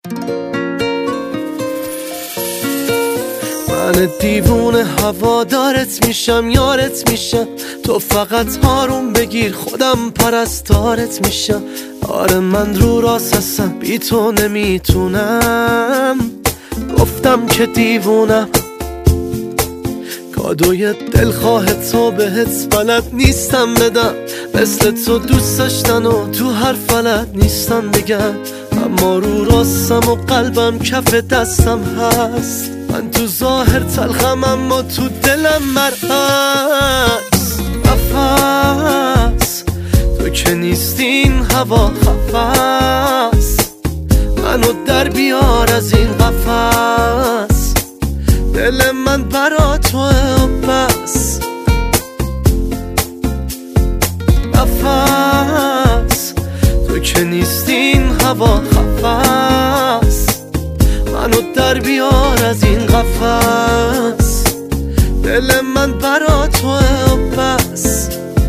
من دیوونه هوادارت میشم، یارت میشم، تو فقط هارون بگیر خودم پرستارت میشم. آره من رو راست هستم، بی تو نمیتونم، گفتم که دیوونم. کادوی دلخواه تو بهت بلد نیستم بدم، مثل تو دوست داشتن و تو هر فلد نیستم بگم. اما رو راستم و قلبم کف دستم هست، من تو ظاهر تلخم اما تو دلم مرهست. نفس تو که نیستین هوا خفست، منو در بیار از این قفس، دل من برا توه و بس. نفس تو که نیستین هوا خفست، منو در بیار از این قفس، دل من برا توه و بس.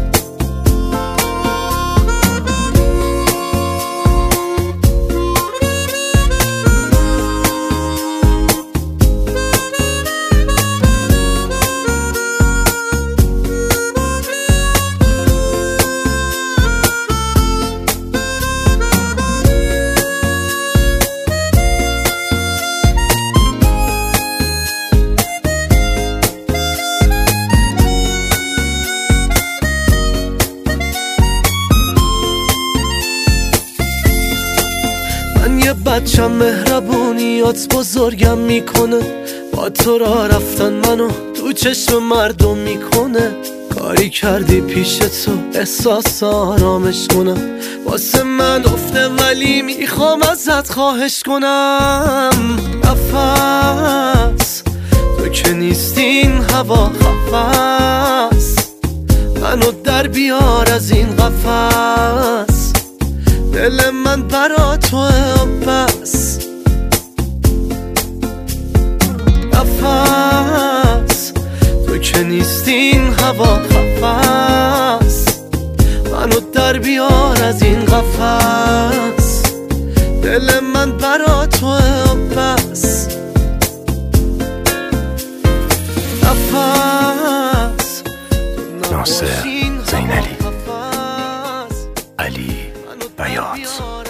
یه بچم مهربونیات بزرگم میکنه، با تو را رفتن منو تو چشم مردم میکنه. کاری کردی پیش تو احساس آرامش کنم، واسه من افته ولی میخوام ازت خواهش کنم. نفس تو که نیستین هوا خفست، منو در بیار از این قفس، دل من برا توه و بس. نفس تو که نیستین هوا خفست، منو در بیار از این قفس، دل من برا توه و بس. نفس ناصر زینلی، علی بیات.